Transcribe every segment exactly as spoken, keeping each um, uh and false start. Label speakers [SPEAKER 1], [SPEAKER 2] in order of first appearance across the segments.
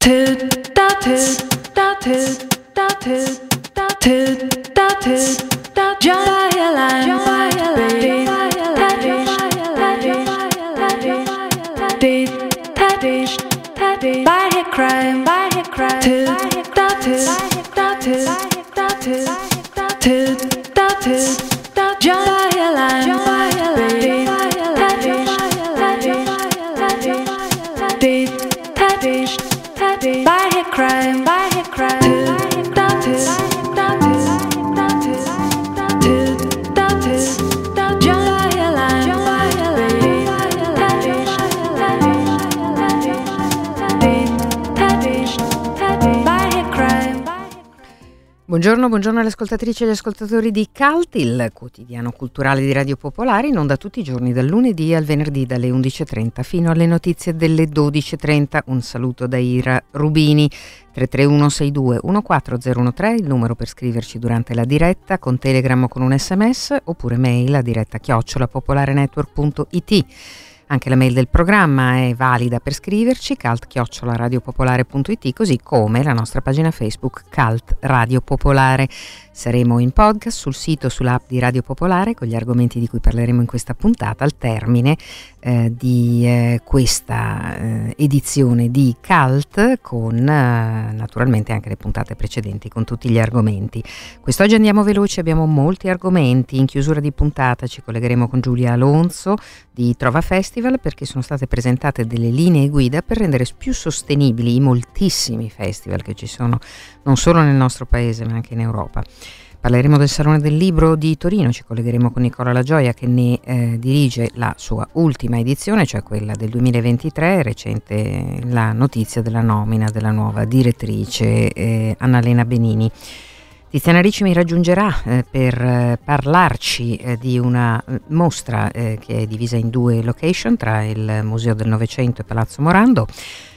[SPEAKER 1] Buongiorno, buongiorno alle ascoltatrici e agli ascoltatori di Cult, il quotidiano culturale di Radio Popolare, in onda tutti i giorni dal lunedì al venerdì dalle undici e trenta fino alle notizie delle dodici e trenta. Un saluto da Ira Rubini. tre tre uno sei due uno quattro zero uno tre, il numero per scriverci durante la diretta, con Telegram o con un sms, oppure mail a diretta chiocciola popolarenetwork punto it. Anche la mail del programma è valida per scriverci, cult chiocciola radiopopolare punto it, così come la nostra pagina Facebook Cult Radio Popolare. Saremo in podcast sul sito, sull'app di Radio Popolare, con gli argomenti di cui parleremo in questa puntata, al termine eh, di eh, questa eh, edizione di Cult, con eh, naturalmente anche le puntate precedenti, con tutti gli argomenti. Quest'oggi andiamo veloci, abbiamo molti argomenti. In chiusura di puntata ci collegheremo con Giulia Alonso di Trova Festival, perché sono state presentate delle linee guida per rendere più sostenibili i moltissimi festival che ci sono non solo nel nostro paese ma anche in Europa. Parleremo del Salone del Libro di Torino, ci collegheremo con Nicola La Gioia che ne eh, dirige la sua ultima edizione, cioè quella del duemilaventitré. È recente la notizia della nomina della nuova direttrice eh, Annalena Benini. Tiziana Ricci mi raggiungerà eh, per eh, parlarci eh, di una mostra eh, che è divisa in due location, tra il Museo del Novecento e Palazzo Morando.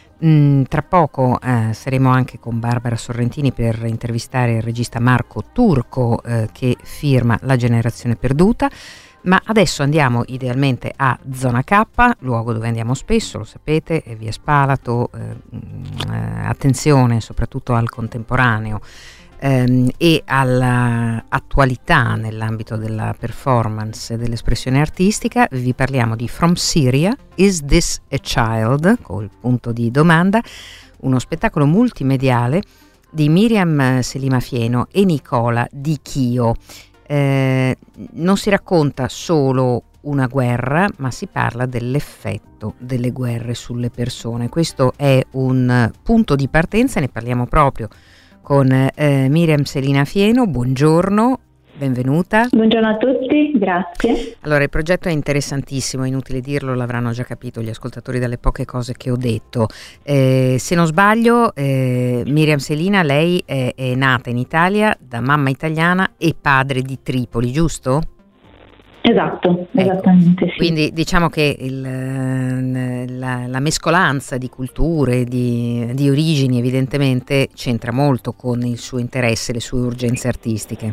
[SPEAKER 1] Mm, tra poco eh, saremo anche con Barbara Sorrentini per intervistare il regista Marco Turco eh, che firma La generazione perduta. Ma adesso andiamo idealmente a Zona K, luogo dove andiamo spesso, lo sapete, è via Spalato. Eh, eh, attenzione soprattutto al contemporaneo ehm, e all'attualità nell'ambito della performance e dell'espressione artistica. Vi parliamo di From Syria, Is This a Child? Col punto di domanda, uno spettacolo multimediale di Miriam Selima Fieno e Nicola Di Chio. Eh, non si racconta solo una guerra, ma si parla dell'effetto delle guerre sulle persone. Questo è un punto di partenza, ne parliamo proprio con eh, Miriam Selima Fieno. Buongiorno, benvenuta.
[SPEAKER 2] Buongiorno a tutti, grazie.
[SPEAKER 1] Allora, il progetto è interessantissimo, è inutile dirlo, l'avranno già capito gli ascoltatori dalle poche cose che ho detto. Eh, se non sbaglio, eh, Miriam Selina, lei è, è nata in Italia da mamma italiana e padre di Tripoli, giusto?
[SPEAKER 2] Esatto,
[SPEAKER 1] ecco,
[SPEAKER 2] esattamente sì.
[SPEAKER 1] Quindi diciamo che il, la, la mescolanza di culture, di, di origini evidentemente c'entra molto con il suo interesse, le sue urgenze artistiche.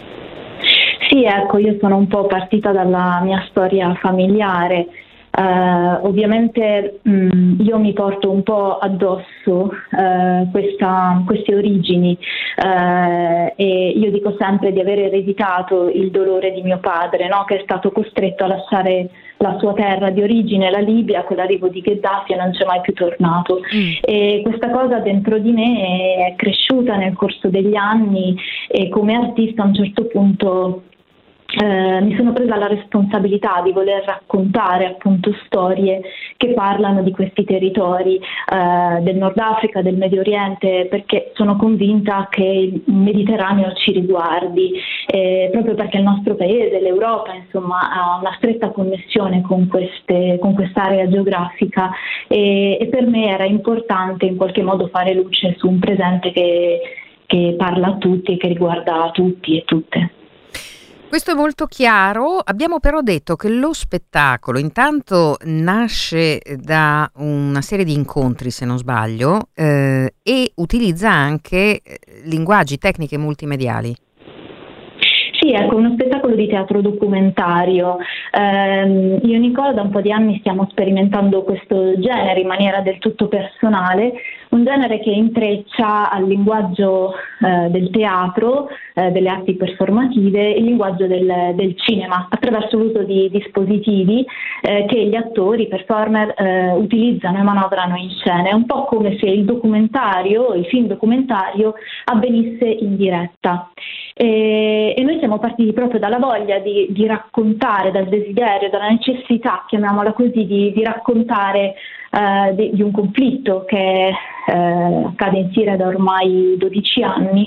[SPEAKER 2] Sì, ecco, io sono un po' partita dalla mia storia familiare. Uh, ovviamente mh, io mi porto un po' addosso uh, questa, queste origini uh, e io dico sempre di aver ereditato il dolore di mio padre, no? Che è stato costretto a lasciare la sua terra di origine, la Libia, con l'arrivo di Gheddafi, e non c'è mai più tornato. Mm. E questa cosa dentro di me è cresciuta nel corso degli anni e come artista a un certo punto Eh, mi sono presa la responsabilità di voler raccontare appunto storie che parlano di questi territori eh, del Nord Africa, del Medio Oriente, perché sono convinta che il Mediterraneo ci riguardi, eh, proprio perché il nostro paese, l'Europa, insomma, ha una stretta connessione con queste, con quest'area geografica e, e per me era importante in qualche modo fare luce su un presente che, che parla a tutti e che riguarda tutti e tutte.
[SPEAKER 1] Questo è molto chiaro. Abbiamo però detto che lo spettacolo intanto nasce da una serie di incontri, se non sbaglio, eh, e utilizza anche linguaggi, tecniche multimediali.
[SPEAKER 2] Sì, ecco, uno spettacolo di teatro documentario. Eh, io e Nicola da un po' di anni stiamo sperimentando questo genere in maniera del tutto personale, un genere che intreccia al linguaggio eh, del teatro, eh, delle arti performative, il linguaggio del, del cinema, attraverso l'uso di dispositivi eh, che gli attori, i performer eh, utilizzano e manovrano in scena. È un po' come se il documentario, il film documentario avvenisse in diretta. E, e noi siamo partiti proprio dalla voglia di, di raccontare, dal desiderio, dalla necessità, chiamiamola così, di, di raccontare uh, di, di un conflitto che uh, accade in Siria da ormai dodici anni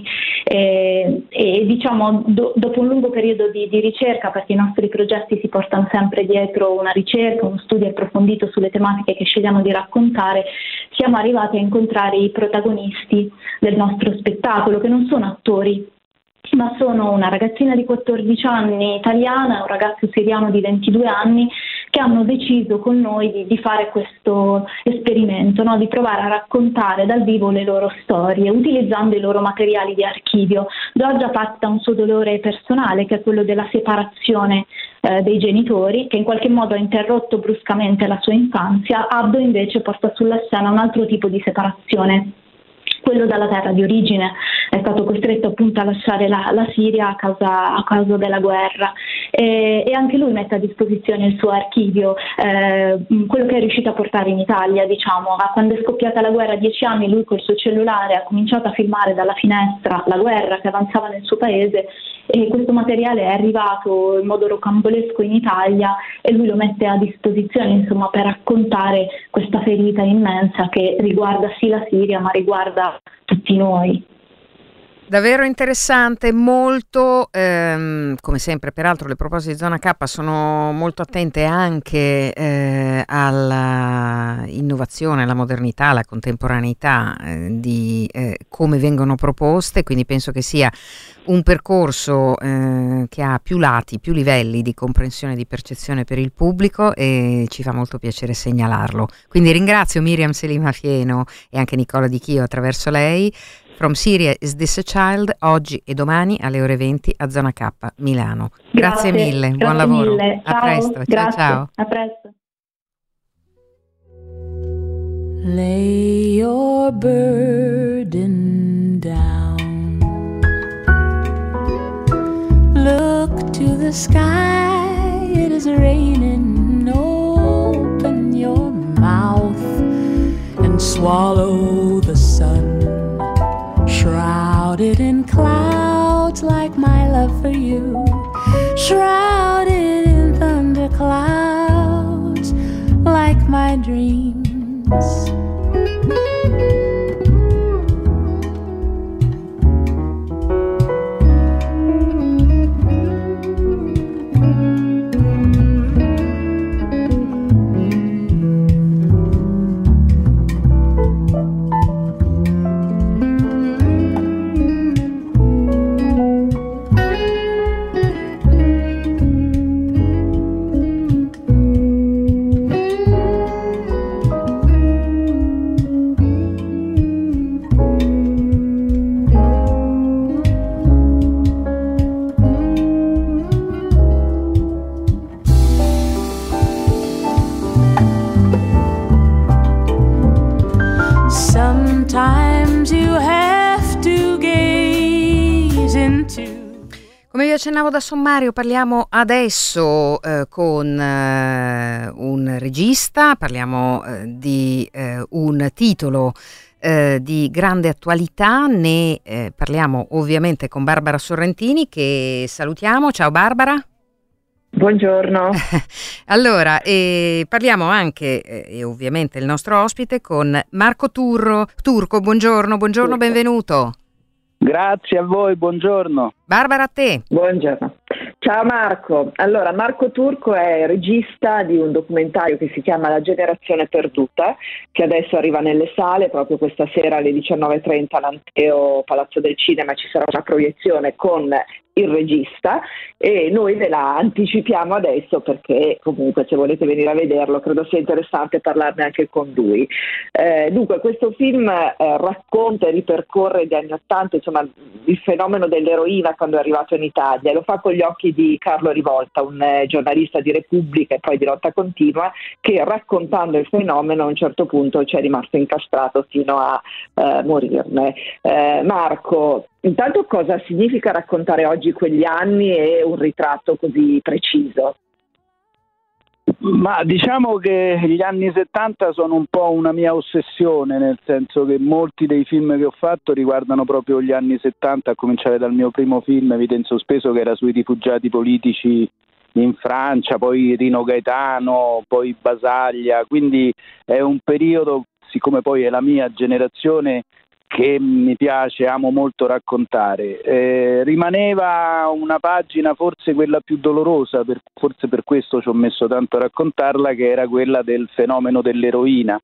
[SPEAKER 2] e, e diciamo do, dopo un lungo periodo di, di ricerca, perché i nostri progetti si portano sempre dietro una ricerca, uno studio approfondito sulle tematiche che scegliamo di raccontare, siamo arrivati a incontrare i protagonisti del nostro spettacolo, che non sono attori, ma sono una ragazzina di quattordici anni italiana e un ragazzo siriano di ventidue anni che hanno deciso con noi di, di fare questo esperimento, no? Di provare a raccontare dal vivo le loro storie utilizzando i loro materiali di archivio. Giorgia parte da un suo dolore personale, che è quello della separazione eh, dei genitori, che in qualche modo ha interrotto bruscamente la sua infanzia. Abdo invece porta sulla scena un altro tipo di separazione, quello dalla terra di origine. È stato costretto appunto a lasciare la, la Siria a causa, a causa della guerra e, e anche lui mette a disposizione il suo archivio, eh, quello che è riuscito a portare in Italia, diciamo. Quando è scoppiata la guerra a dieci anni, lui col suo cellulare ha cominciato a filmare dalla finestra la guerra che avanzava nel suo paese, e questo materiale è arrivato in modo rocambolesco in Italia e lui lo mette a disposizione, insomma, per raccontare questa ferita immensa che riguarda sì la Siria ma riguarda tutti noi.
[SPEAKER 1] Davvero interessante, molto, ehm, come sempre peraltro le proposte di Zona K sono molto attente anche eh, alla innovazione, alla modernità, alla contemporaneità eh, di eh, come vengono proposte, quindi penso che sia un percorso eh, che ha più lati, più livelli di comprensione e di percezione per il pubblico, e ci fa molto piacere segnalarlo. Quindi ringrazio Miriam Selima Fieno e anche Nicola Di Chio attraverso lei. From Syria is this a child, oggi e domani alle ore venti a Zona K Milano. Grazie, grazie mille, grazie buon lavoro.
[SPEAKER 2] Mille.
[SPEAKER 1] A presto, ciao ciao.
[SPEAKER 2] A presto.
[SPEAKER 3] Lay your burden down. Look to the sky, it is raining. Open your mouth and swallow the sun. Shrouded in clouds like my love for you, shrouded in thunderclouds like my dreams.
[SPEAKER 1] Come vi accennavo da sommario, parliamo adesso eh, con eh, un regista, parliamo eh, di eh, un titolo eh, di grande attualità, ne eh, parliamo ovviamente con Barbara Sorrentini, che salutiamo. Ciao Barbara.
[SPEAKER 4] Buongiorno.
[SPEAKER 1] Allora, eh, parliamo anche, eh, e ovviamente il nostro ospite, con Marco Turro, Turco. Buongiorno, buongiorno, Turco. Benvenuto.
[SPEAKER 5] Grazie a voi, buongiorno.
[SPEAKER 1] Barbara, a te.
[SPEAKER 4] Buongiorno. Ciao Marco. Allora, Marco Turco è regista di un documentario che si chiama La generazione perduta, che adesso arriva nelle sale. Proprio questa sera alle diciannove e trenta all'Anteo Palazzo del Cinema ci sarà una proiezione con il regista, e noi ve la anticipiamo adesso perché comunque se volete venire a vederlo credo sia interessante parlarne anche con lui. Eh, dunque questo film eh, racconta e ripercorre gli anni Ottanta, insomma il fenomeno dell'eroina quando è arrivato in Italia, lo fa con gli occhi di Carlo Rivolta, un eh, giornalista di Repubblica e poi di Lotta Continua, che raccontando il fenomeno a un certo punto ci è rimasto incastrato fino a eh, morirne. Eh, Marco, intanto cosa significa raccontare oggi quegli anni e un ritratto così preciso?
[SPEAKER 5] Ma diciamo che gli anni settanta sono un po' una mia ossessione, nel senso che molti dei film che ho fatto riguardano proprio gli anni settanta, a cominciare dal mio primo film, Vita in sospeso, che era sui rifugiati politici in Francia, poi Rino Gaetano, poi Basaglia, quindi è un periodo, siccome poi è la mia generazione, che mi piace, amo molto raccontare. Eh, rimaneva una pagina, forse quella più dolorosa, per, forse per questo ci ho messo tanto a raccontarla, che era quella del fenomeno dell'eroina.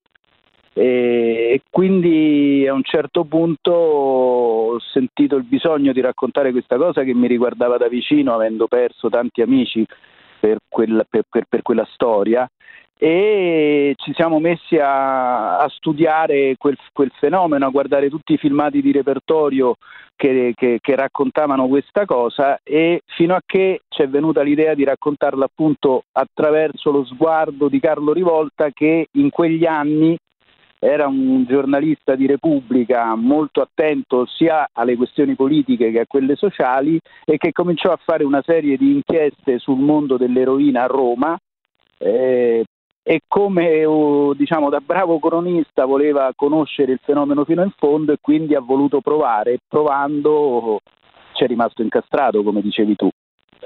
[SPEAKER 5] E quindi a un certo punto ho sentito il bisogno di raccontare questa cosa che mi riguardava da vicino, avendo perso tanti amici per quella, per, per, per quella storia, e ci siamo messi a, a studiare quel, quel fenomeno, a guardare tutti i filmati di repertorio che, che, che raccontavano questa cosa, e fino a che ci è venuta l'idea di raccontarla appunto attraverso lo sguardo di Carlo Rivolta, che in quegli anni era un giornalista di Repubblica molto attento sia alle questioni politiche che a quelle sociali, e che cominciò a fare una serie di inchieste sul mondo dell'eroina a Roma, eh, e come diciamo da bravo cronista voleva conoscere il fenomeno fino in fondo, e quindi ha voluto provare, e provando ci è rimasto incastrato, come dicevi tu.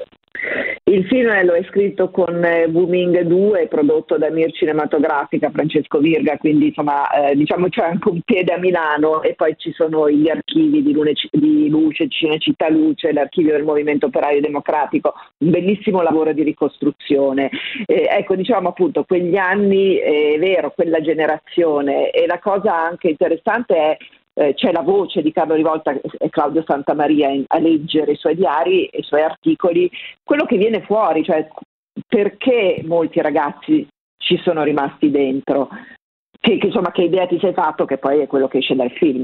[SPEAKER 4] Il film lo è scritto con Booming due, prodotto da Mir Cinematografica, Francesco Virga, quindi insomma eh, diciamo c'è anche un piede a Milano, e poi ci sono gli archivi di, Lune, di Luce, Cinecittà Luce, l'archivio del Movimento Operaio Democratico, un bellissimo lavoro di ricostruzione. Eh, ecco, diciamo appunto quegli anni, eh, è vero, quella generazione, e la cosa anche interessante è Eh, c'è la voce di Carlo Rivolta e Claudio Santamaria in, a leggere i suoi diari e i suoi articoli, quello che viene fuori, cioè perché molti ragazzi ci sono rimasti dentro, che, che insomma che idea ti sei fatto, che poi è quello che esce dal film.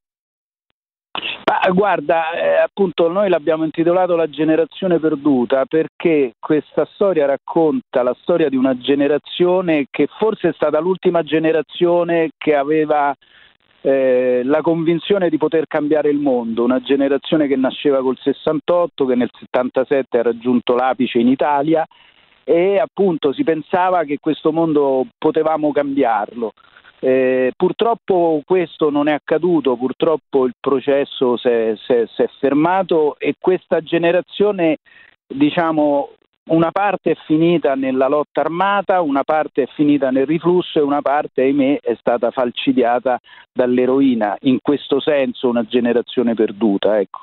[SPEAKER 5] Ma guarda, eh, appunto noi l'abbiamo intitolato La generazione perduta perché questa storia racconta la storia di una generazione che forse è stata l'ultima generazione che aveva Eh, la convinzione di poter cambiare il mondo, una generazione che nasceva col sessantotto, che nel settantasette ha raggiunto l'apice in Italia, e appunto si pensava che questo mondo potevamo cambiarlo. Eh, purtroppo questo non è accaduto, purtroppo il processo si è, si è, si è fermato, e questa generazione, diciamo, una parte è finita nella lotta armata, una parte è finita nel riflusso, e una parte, ahimè, è stata falcidiata dall'eroina. In questo senso una generazione perduta, ecco.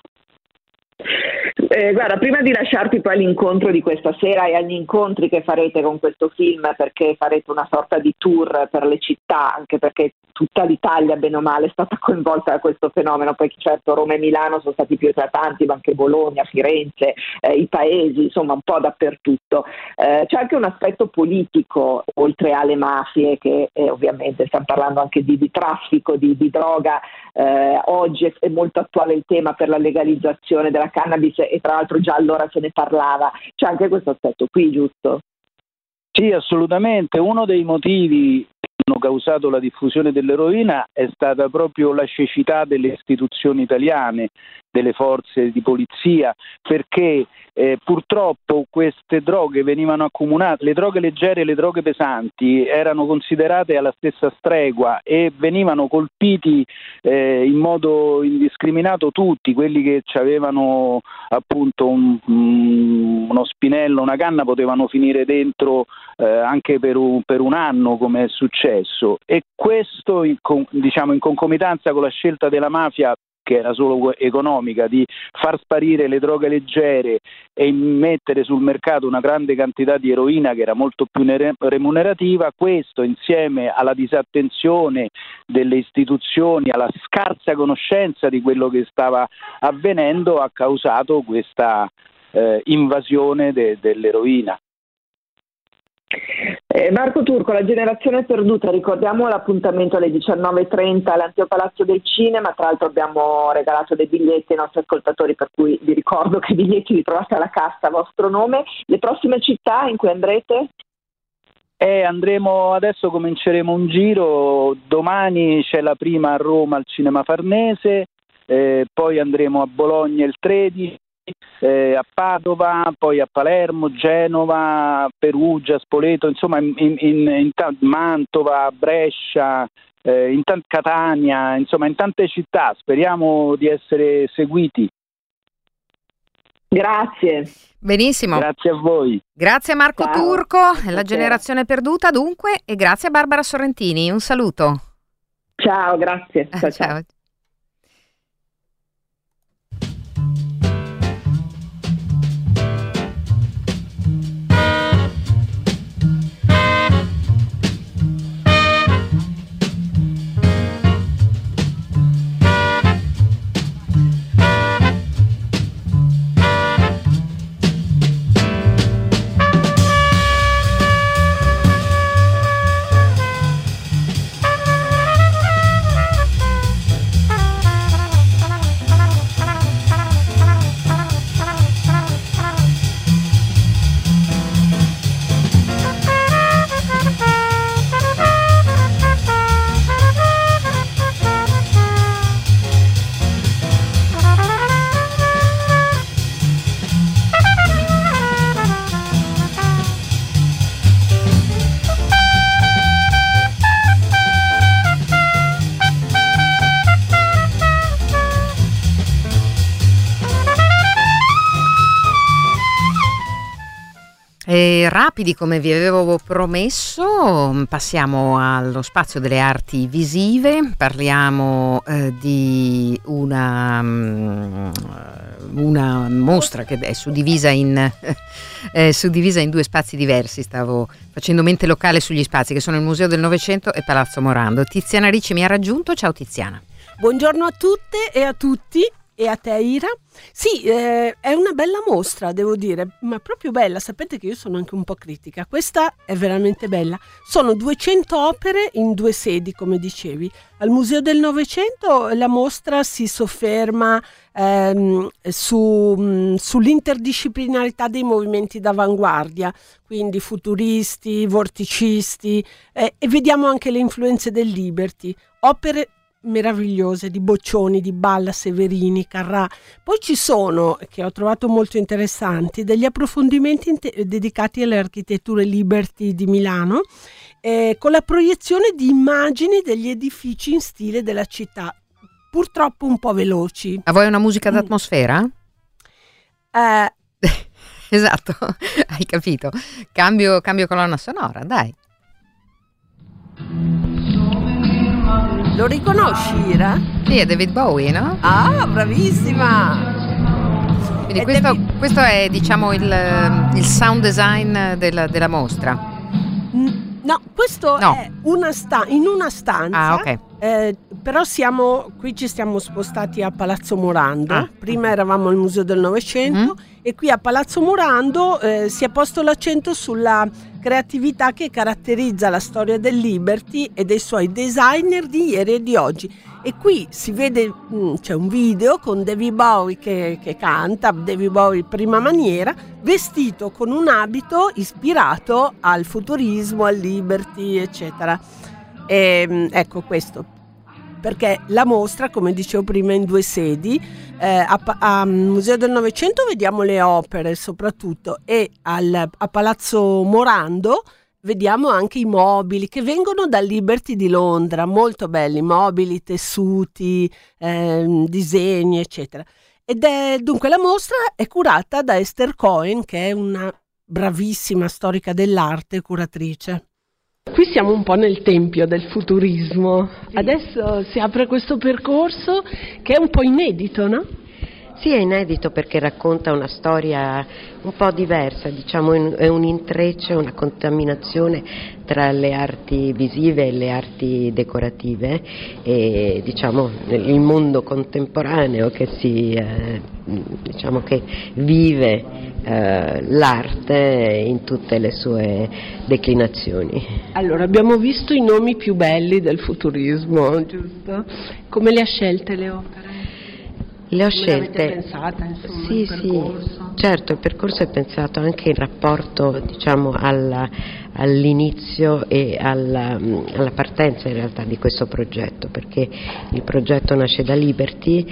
[SPEAKER 4] Eh, guarda, prima di lasciarti poi all'incontro di questa sera e agli incontri che farete con questo film, perché farete una sorta di tour per le città, anche perché tutta l'Italia bene o male è stata coinvolta da questo fenomeno, poi certo Roma e Milano sono stati più eclatanti, ma anche Bologna, Firenze, eh, i paesi, insomma un po' dappertutto. Eh, c'è anche un aspetto politico, oltre alle mafie, che eh, ovviamente stiamo parlando anche di, di traffico, di, di droga. Eh, oggi è, è molto attuale il tema per la legalizzazione della cannabis, e tra l'altro già allora se ne parlava. C'è anche questo aspetto qui, giusto?
[SPEAKER 5] Sì, assolutamente. Uno dei motivi che hanno causato la diffusione dell'eroina è stata proprio la cecità delle istituzioni italiane, delle forze di polizia, perché eh, purtroppo queste droghe venivano accomunate, le droghe leggere e le droghe pesanti erano considerate alla stessa stregua, e venivano colpiti eh, in modo indiscriminato tutti, quelli che avevano appunto un, um, uno spinello, una canna, potevano finire dentro eh, anche per un, per un anno, come è successo. E questo in, diciamo in concomitanza con la scelta della mafia che era solo economica, di far sparire le droghe leggere e mettere sul mercato una grande quantità di eroina che era molto più remunerativa. Questo, insieme alla disattenzione delle istituzioni, alla scarsa conoscenza di quello che stava avvenendo, ha causato questa eh, invasione de- dell'eroina.
[SPEAKER 4] Eh, Marco Turco, La generazione perduta, ricordiamo l'appuntamento alle diciannove e trenta all'Anteo Palazzo del Cinema. Tra l'altro abbiamo regalato dei biglietti ai nostri ascoltatori, per cui vi ricordo che i biglietti li trovate alla cassa a vostro nome. Le prossime città in cui andrete?
[SPEAKER 5] Eh, andremo adesso, cominceremo un giro, domani c'è la prima a Roma al Cinema Farnese, eh, poi andremo a Bologna il tredici, Eh, a Padova, poi a Palermo, Genova, Perugia, Spoleto, insomma in, in, in, in Mantova, Brescia, eh, in t- Catania, insomma in tante città. Speriamo di essere seguiti.
[SPEAKER 4] Grazie.
[SPEAKER 1] Benissimo.
[SPEAKER 5] Grazie a voi.
[SPEAKER 1] Grazie a Marco
[SPEAKER 4] Ciao.
[SPEAKER 1] Turco, La generazione perduta dunque, e grazie a Barbara Sorrentini. Un saluto.
[SPEAKER 4] Ciao, grazie. Ciao, ciao.
[SPEAKER 1] Ciao. E rapidi, come vi avevo promesso, passiamo allo spazio delle arti visive. Parliamo eh, di una, um, una mostra che è suddivisa in, eh, suddivisa in due spazi diversi. Stavo facendo mente locale sugli spazi, che sono il Museo del Novecento e Palazzo Morando. Tiziana Ricci mi ha raggiunto. Ciao Tiziana.
[SPEAKER 6] Buongiorno a tutte e a tutti. E a te, Ira? Sì, eh, è una bella mostra, devo dire, ma proprio bella. Sapete che io sono anche un po' critica. Questa è veramente bella. Sono duecento opere in due sedi, come dicevi. Al Museo del Novecento la mostra si sofferma ehm, su, mh, sull'interdisciplinarità dei movimenti d'avanguardia, quindi futuristi, vorticisti, eh, e vediamo anche le influenze del Liberty. Opere meravigliose di Boccioni, di Balla, Severini, Carrà. Poi ci sono, che ho trovato molto interessanti, degli approfondimenti in- dedicati alle architetture Liberty di Milano, eh, con la proiezione di immagini degli edifici in stile della città, purtroppo un po' veloci.
[SPEAKER 1] A voi una musica d'atmosfera?
[SPEAKER 6] Eh,
[SPEAKER 1] Esatto, hai capito. Cambio, cambio colonna sonora, dai.
[SPEAKER 6] lo riconosci, Ira?
[SPEAKER 1] Sì, è David Bowie, no?
[SPEAKER 6] Ah, bravissima!
[SPEAKER 1] Quindi
[SPEAKER 6] È
[SPEAKER 1] questo,
[SPEAKER 6] David-
[SPEAKER 1] questo è, diciamo, il, il sound design della, della mostra.
[SPEAKER 6] N- No, questo
[SPEAKER 1] No.
[SPEAKER 6] è una sta- in una stanza.
[SPEAKER 1] Ah, ok.
[SPEAKER 6] Eh, però siamo qui, ci stiamo spostati a Palazzo Morando.
[SPEAKER 1] Ah.
[SPEAKER 6] Prima eravamo al Museo del Novecento
[SPEAKER 1] Mm.
[SPEAKER 6] e qui a Palazzo Morando eh, si è posto l'accento sulla creatività che caratterizza la storia del Liberty e dei suoi designer di ieri e di oggi. E qui si vede, mh, c'è un video con David Bowie che, che canta, David Bowie prima maniera, vestito con un abito ispirato al futurismo, al Liberty, eccetera. E, mh, ecco questo, perché la mostra, come dicevo prima, è in due sedi. Eh, a, Pa- a Museo del Novecento vediamo le opere soprattutto, e al, a Palazzo Morando vediamo anche i mobili che vengono dal Liberty di Londra, molto belli, mobili, tessuti, ehm, disegni, eccetera. Ed è, dunque la mostra è curata da Esther Cohen, che è una bravissima storica dell'arte, curatrice. Qui siamo un po' nel tempio del futurismo, adesso si apre questo percorso che è un po' inedito, no?
[SPEAKER 7] Sì, è inedito perché racconta una storia un po' diversa, diciamo è un intreccio, una contaminazione tra le arti visive e le arti decorative e diciamo il mondo contemporaneo che si eh, diciamo che vive eh, l'arte in tutte le sue declinazioni.
[SPEAKER 6] Allora, abbiamo visto i nomi più belli del futurismo, giusto? Come le ha scelte le opere?
[SPEAKER 7] Le ho
[SPEAKER 6] Come
[SPEAKER 7] scelte.
[SPEAKER 6] l'avete pensata, insomma,
[SPEAKER 7] sì,
[SPEAKER 6] il percorso?
[SPEAKER 7] Sì, certo, il percorso è pensato anche in rapporto, diciamo, alla, all'inizio e alla, alla partenza in realtà di questo progetto, perché il progetto nasce da Liberty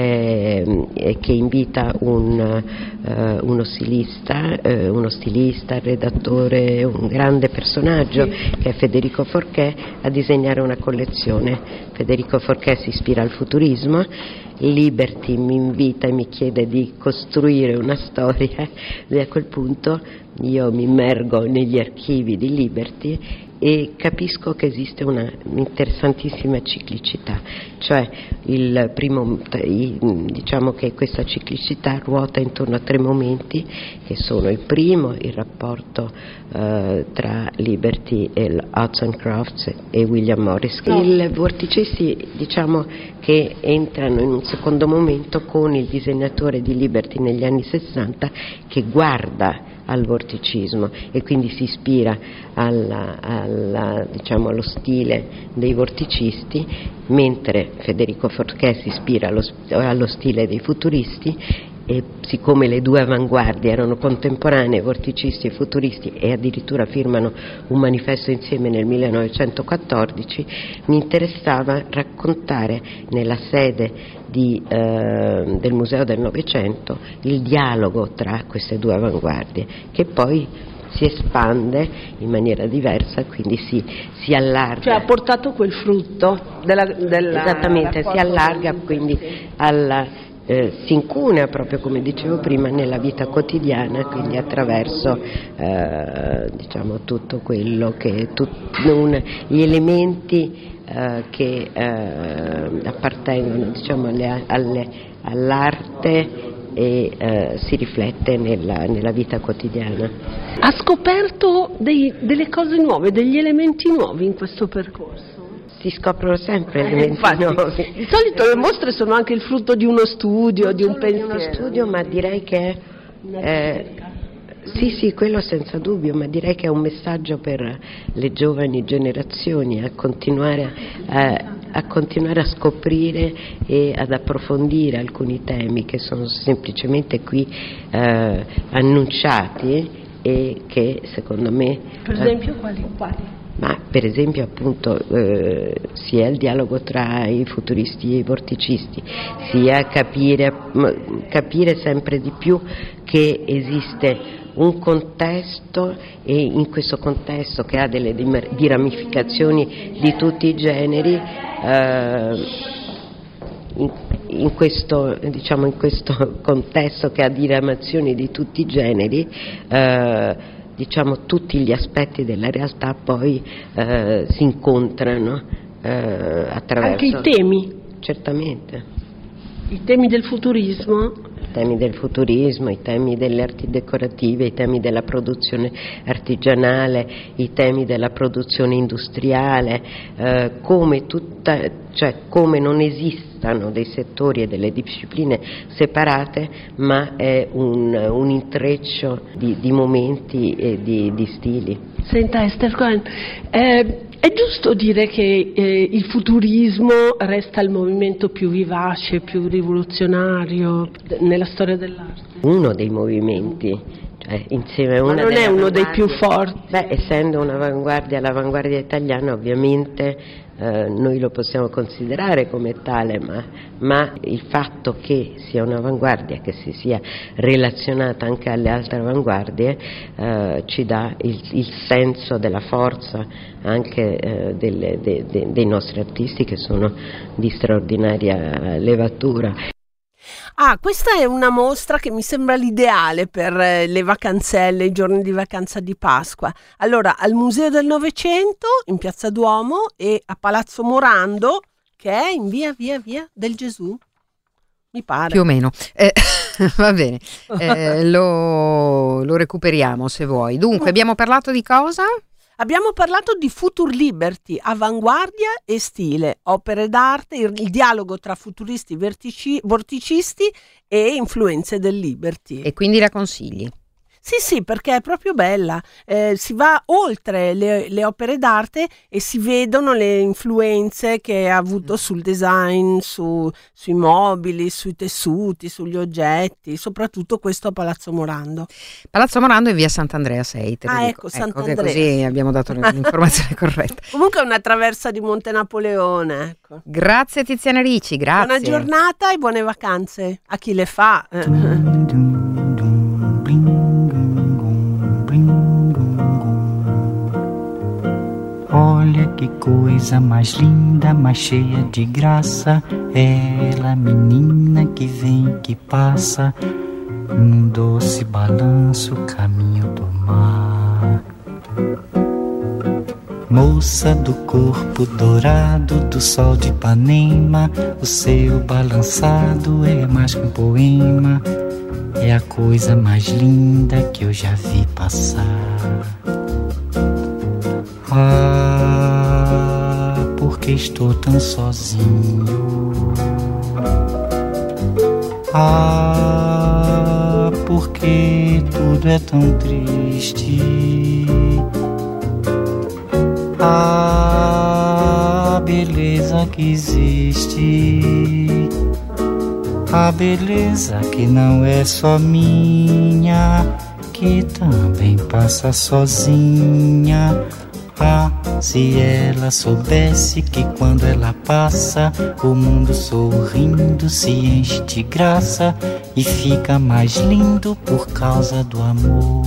[SPEAKER 7] eh, che invita un, eh, uno stilista, eh, uno stilista, redattore, un grande personaggio che è Federico Forché a disegnare una collezione. Federico Forché si ispira al futurismo, Liberty mi invita e mi chiede di costruire una storia e a quel punto io mi immergo negli archivi di Liberty e capisco che esiste una interessantissima ciclicità, cioè il primo, diciamo che questa ciclicità ruota intorno a tre momenti che sono il primo, il rapporto eh, tra Liberty e l'Arts and Crafts e William Morris. No. I vorticisti diciamo che entrano in un secondo momento con il disegnatore di Liberty negli anni sessanta che guarda al vorticismo e quindi si ispira alla, alla, diciamo, allo stile dei vorticisti, mentre Federico Forché si ispira allo, allo stile dei futuristi e siccome le due avanguardie erano contemporanee, vorticisti e futuristi, e addirittura firmano un manifesto insieme nel millenovecentoquattordici, mi interessava raccontare nella sede di, eh, del Museo del Novecento il dialogo tra queste due avanguardie, che poi si espande in maniera diversa, quindi si, si allarga.
[SPEAKER 6] Cioè ha portato quel frutto della, della
[SPEAKER 7] esattamente, si allarga quindi alla Eh, si incunea proprio come dicevo prima nella vita quotidiana, quindi attraverso eh, diciamo tutto quello che tut, un, gli elementi eh, che eh, appartengono diciamo alle, alle, all'arte e eh, si riflette nella, nella vita quotidiana.
[SPEAKER 6] Ha scoperto dei, delle cose nuove, degli elementi nuovi in questo percorso?
[SPEAKER 7] Si scoprono sempre
[SPEAKER 6] eh,
[SPEAKER 7] elementi
[SPEAKER 6] infatti,
[SPEAKER 7] nuovi.
[SPEAKER 6] Di solito le mostre sono anche il frutto di uno studio,
[SPEAKER 7] non
[SPEAKER 6] di un pensiero.
[SPEAKER 7] Di uno studio, ma direi che eh, sì, sì, quello senza dubbio, ma direi che è un messaggio per le giovani generazioni a continuare a, a continuare a scoprire e ad approfondire alcuni temi che sono semplicemente qui eh, annunciati e che secondo me
[SPEAKER 6] per esempio eh, quali quali?
[SPEAKER 7] Ma per esempio appunto eh, sia il dialogo tra i futuristi e i vorticisti, sia capire, capire sempre di più che esiste un contesto e in questo contesto che ha delle diramificazioni di tutti i generi, eh, in, in, questo, diciamo, in questo contesto che ha diramazioni di tutti i generi, eh, diciamo tutti gli aspetti della realtà poi eh, si incontrano eh, attraverso
[SPEAKER 6] anche i temi,
[SPEAKER 7] certamente
[SPEAKER 6] i temi del futurismo,
[SPEAKER 7] i temi del futurismo, i temi delle arti decorative, i temi della produzione artigianale, i temi della produzione industriale, eh, come tutta, cioè come non esistano dei settori e delle discipline separate, ma è un, un intreccio di, di momenti e di, di stili.
[SPEAKER 6] Senta Esther Cohen, eh, è giusto dire che eh, il futurismo resta il movimento più vivace, più rivoluzionario nella storia dell'arte?
[SPEAKER 7] Uno dei movimenti, cioè insieme a una
[SPEAKER 6] Ma non è uno dei più forti?
[SPEAKER 7] Beh, essendo un'avanguardia, l'avanguardia italiana ovviamente eh, noi lo possiamo considerare come tale, ma, ma il fatto che sia un'avanguardia, che si sia relazionata anche alle altre avanguardie, eh, ci dà il, il senso della forza anche eh, delle, de, de, dei nostri artisti che sono di straordinaria levatura.
[SPEAKER 6] Ah, questa è una mostra che mi sembra l'ideale per eh, le vacanzelle, i giorni di vacanza di Pasqua. Allora, al Museo del Novecento in Piazza Duomo e a Palazzo Morando, che è in via via via del Gesù, mi pare.
[SPEAKER 1] Più o meno. Eh, va bene, eh, lo, lo recuperiamo se vuoi. Dunque, abbiamo parlato di cosa?
[SPEAKER 6] Abbiamo parlato di Future Liberty, avanguardia e stile, opere d'arte, il, il dialogo tra futuristi vertici, vorticisti e influenze del Liberty.
[SPEAKER 1] E quindi la consigli?
[SPEAKER 6] Sì, sì, perché è proprio bella. Eh, si va oltre le, le opere d'arte e si vedono le influenze che ha avuto sul design, su, sui mobili, sui tessuti, sugli oggetti, soprattutto questo a Palazzo Morando.
[SPEAKER 1] Palazzo Morando è via Sant'Andrea sei, te lo
[SPEAKER 6] Ah,
[SPEAKER 1] dico.
[SPEAKER 6] ecco, Sant'Andrea.
[SPEAKER 1] Ecco, che così abbiamo dato l'informazione corretta.
[SPEAKER 6] Comunque è una traversa di Monte Napoleone. Ecco.
[SPEAKER 1] Grazie Tiziana Ricci, grazie.
[SPEAKER 6] Buona giornata e buone vacanze a chi le fa.
[SPEAKER 8] Olha que coisa mais linda, mais cheia de graça. Ela, menina que vem, que passa, num doce balanço, caminho do mar. Moça do corpo dourado do sol de Ipanema, o seu balançado é mais que um poema. É a coisa mais linda que eu já vi passar. Ah, porque estou tão sozinho. Ah, porque tudo é tão triste. Ah, beleza que existe. A beleza que não é só minha, que também passa sozinha. Ah, se ela soubesse que quando ela passa, o mundo sorrindo se enche de graça e fica mais lindo por causa do amor.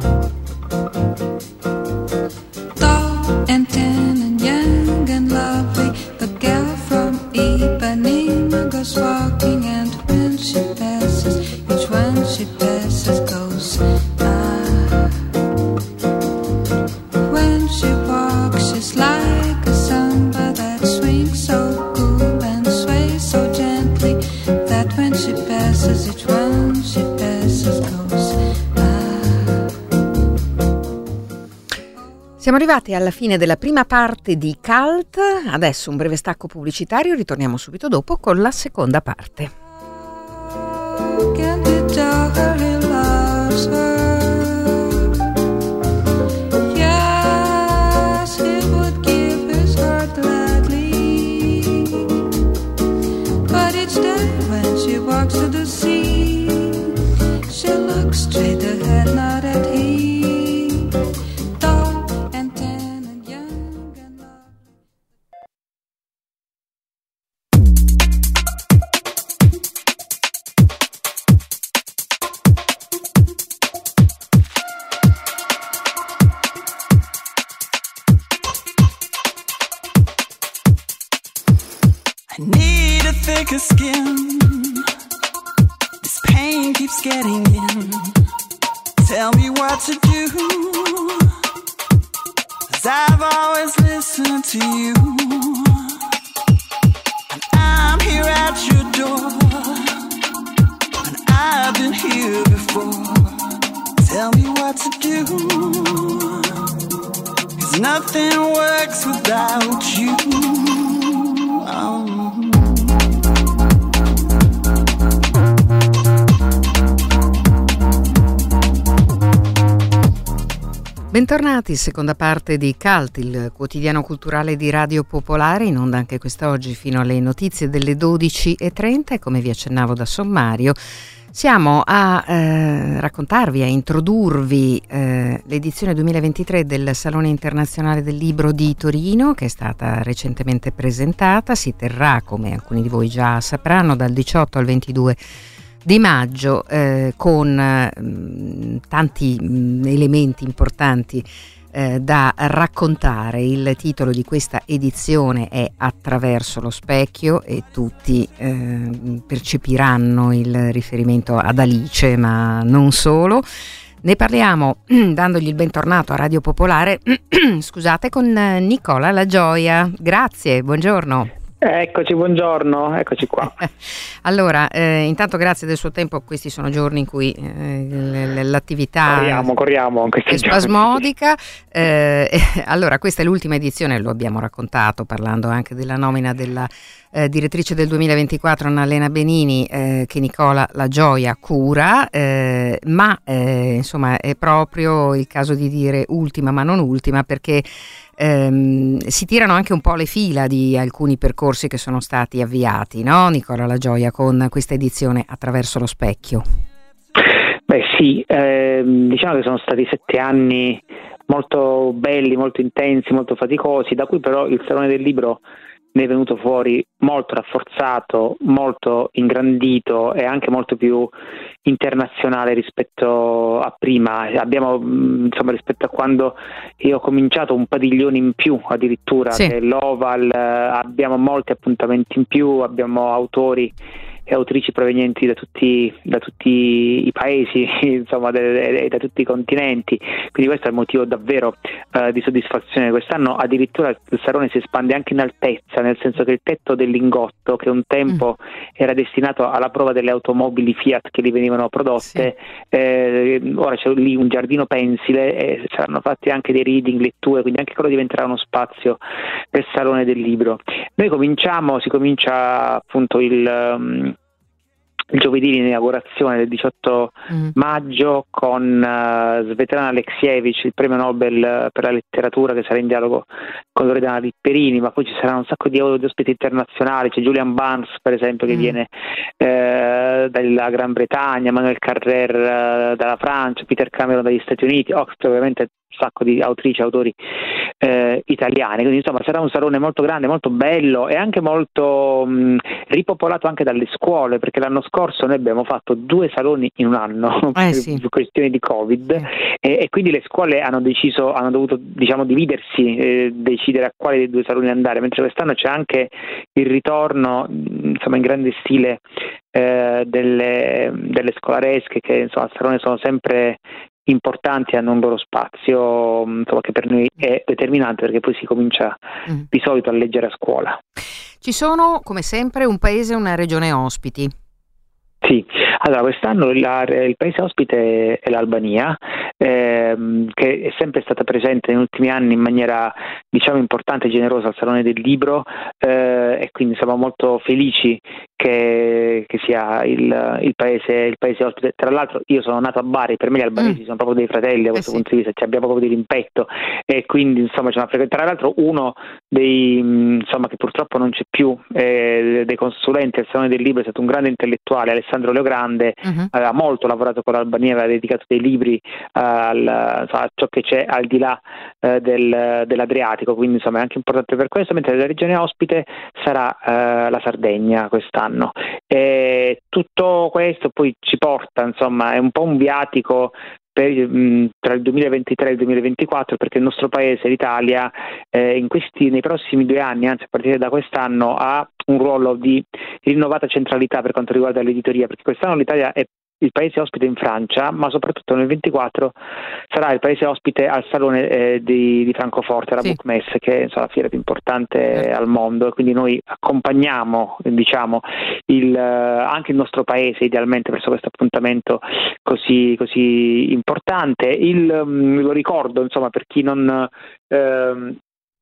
[SPEAKER 9] Tall and tan and young and lovely, the girl from Ipanema goes walking, and when she passes, each one she passes goes ah. When she walks, she's like a samba that swings so cool and sways so gently, that when she passes, each one she passes goes ah.
[SPEAKER 1] Siamo arrivati alla fine della prima parte di Cult, adesso un breve stacco pubblicitario, ritorniamo subito dopo con la seconda parte.
[SPEAKER 9] Can't you tell her he loves her? Yes, he would give his heart gladly. But each day when she walks to the sea, she looks straight ahead, not at him. Tall and tan and young and lovely.
[SPEAKER 10] I need a thicker skin. This pain keeps getting in. Tell me what to do, 'cause I've always listened to you. And I'm here at your door, and I've been here before. Tell me what to do, 'cause nothing works without you. Oh.
[SPEAKER 1] Bentornati, seconda parte di Cult, il quotidiano culturale di Radio Popolare, in onda anche quest'oggi fino alle notizie delle dodici e trenta, e come vi accennavo da sommario siamo a eh, raccontarvi, a introdurvi eh, l'edizione duemilaventitré del Salone Internazionale del Libro di Torino, che è stata recentemente presentata. Si terrà, come alcuni di voi già sapranno, dal diciotto al ventidue di maggio, eh, con mh, tanti mh, elementi importanti eh, da raccontare. Il titolo di questa edizione è Attraverso lo specchio e tutti eh, percepiranno il riferimento ad Alice, ma non solo. Ne parliamo dandogli il bentornato a Radio Popolare scusate, con Nicola La Gioia. Grazie, buongiorno.
[SPEAKER 11] Eccoci, buongiorno, eccoci qua.
[SPEAKER 1] Allora, eh, intanto grazie del suo tempo, questi sono giorni in cui eh, l'attività
[SPEAKER 11] corriamo, corriamo
[SPEAKER 1] è spasmodica. Eh, allora, questa è l'ultima edizione, lo abbiamo raccontato, parlando anche della nomina della eh, direttrice del duemilaventiquattro, Annalena Benini, eh, che Nicola La Gioia cura, eh, ma eh, insomma è proprio il caso di dire ultima ma non ultima, perché Ehm, si tirano anche un po' le fila di alcuni percorsi che sono stati avviati, no, Nicola La Gioia, con questa edizione Attraverso lo specchio?
[SPEAKER 11] Beh sì, ehm, diciamo che sono stati sette anni molto belli, molto intensi, molto faticosi, da cui però il Salone del Libro ne è venuto fuori molto rafforzato, molto ingrandito e anche molto più internazionale rispetto a prima. Abbiamo, insomma, rispetto a quando io ho cominciato, un padiglione in più addirittura,
[SPEAKER 1] sì.
[SPEAKER 11] che è l'Oval, abbiamo molti appuntamenti in più, abbiamo autori e autrici provenienti da tutti, da tutti i paesi, insomma, e da tutti i continenti, quindi questo è il motivo davvero eh, di soddisfazione. Quest'anno addirittura il Salone si espande anche in altezza, nel senso che il tetto del Lingotto, che un tempo mm. era destinato alla prova delle automobili Fiat che lì venivano prodotte, sì. eh, ora c'è lì un giardino pensile e saranno fatti anche dei reading, letture, quindi anche quello diventerà uno spazio per Salone del Libro. Noi cominciamo, si comincia appunto il um, il giovedì di inaugurazione del diciotto mm. maggio con uh, Svetlana Alexievich, il premio Nobel per la letteratura, che sarà in dialogo con Loredana Lipperini, ma poi ci saranno un sacco di, di ospiti internazionali. C'è Julian Barnes, per esempio, che mm. viene eh, dalla Gran Bretagna, Manuel Carrer uh, dalla Francia, Peter Cameron dagli Stati Uniti, Oxford ovviamente, un sacco di autrici e autori eh, italiani, quindi insomma sarà un salone molto grande, molto bello e anche molto mh, ripopolato anche dalle scuole, perché l'anno scorso noi abbiamo fatto due saloni in un anno
[SPEAKER 1] eh,
[SPEAKER 11] per
[SPEAKER 1] sì.
[SPEAKER 11] questioni di Covid
[SPEAKER 1] eh.
[SPEAKER 11] e, e quindi le scuole hanno deciso, hanno dovuto diciamo dividersi, eh, decidere a quale dei due saloni andare, mentre quest'anno c'è anche il ritorno insomma in grande stile eh, delle, delle scolaresche, che insomma al salone sono sempre importanti, hanno un loro spazio, insomma, che per noi è determinante, perché poi si comincia mm. di solito a leggere a scuola.
[SPEAKER 1] Ci sono, come sempre, un paese e una regione ospiti.
[SPEAKER 11] Sì, allora quest'anno la, il paese ospite è l'Albania, ehm, che è sempre stata presente negli ultimi anni in maniera diciamo importante e generosa al Salone del Libro, eh, e quindi siamo molto felici che, che sia il, il, paese, il paese ospite. Tra l'altro io sono nato a Bari, per me gli albanesi mm. sono proprio dei fratelli da questo eh sì. punto di vista, cioè abbiamo proprio di rimpetto e quindi insomma c'è una frequenza. Tra l'altro uno dei insomma che purtroppo non c'è più, eh, dei consulenti al Salone del Libro, è stato un grande intellettuale, Alessandro Leogrande, uh-huh. aveva molto lavorato con l'Albania, aveva dedicato dei libri uh, al, a ciò che c'è al di là uh, del, dell'Adriatico, quindi insomma è anche importante per questo, mentre la regione ospite sarà uh, la Sardegna quest'anno. E tutto questo poi ci porta, insomma, è un po' un viatico per, mh, tra il duemilaventitré e il duemilaventiquattro, perché il nostro paese, l'Italia, eh, in questi, nei prossimi due anni, anzi a partire da quest'anno, ha un ruolo di rinnovata centralità per quanto riguarda l'editoria, perché quest'anno l'Italia è il paese ospite in Francia, ma soprattutto nel ventiquattro sarà il paese ospite al Salone eh, di, di Francoforte, la sì. Bookmess, che è insomma, la fiera più importante eh. al mondo, e quindi noi accompagniamo diciamo, il, anche il nostro paese idealmente verso questo appuntamento così, così importante. Il, lo ricordo insomma per chi non... Eh,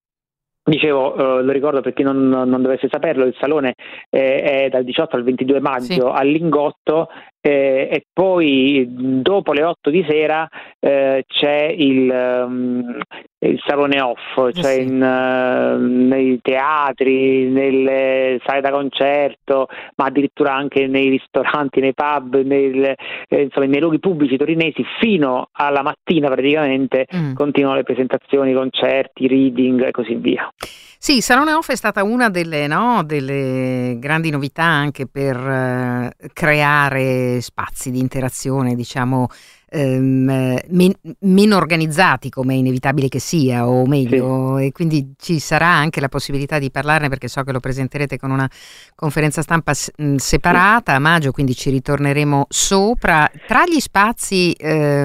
[SPEAKER 11] Dicevo, eh, lo ricordo per chi non, non dovesse saperlo, il salone eh, è dal diciotto al ventidue maggio sì. al Lingotto, eh, e poi dopo le otto di sera eh, c'è il, um, il salone off, cioè sì. in, uh, nei teatri, nelle sale da concerto, ma addirittura anche nei ristoranti, nei pub, nel, eh, insomma nei luoghi pubblici torinesi, fino alla mattina praticamente mm. continuano le presentazioni, concerti, reading e così via.
[SPEAKER 1] Sì, il Salone Off è stata una delle, no, delle grandi novità anche per uh, creare spazi di interazione, diciamo, ehm, men- meno organizzati, come è inevitabile che sia, o meglio, sì. E quindi ci sarà anche la possibilità di parlarne, perché so che lo presenterete con una conferenza stampa s- separata a maggio, quindi ci ritorneremo sopra. Tra gli spazi,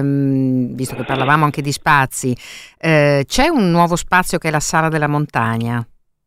[SPEAKER 1] ehm, visto che parlavamo anche di spazi, eh, c'è un nuovo spazio che è la Sala della Montagna.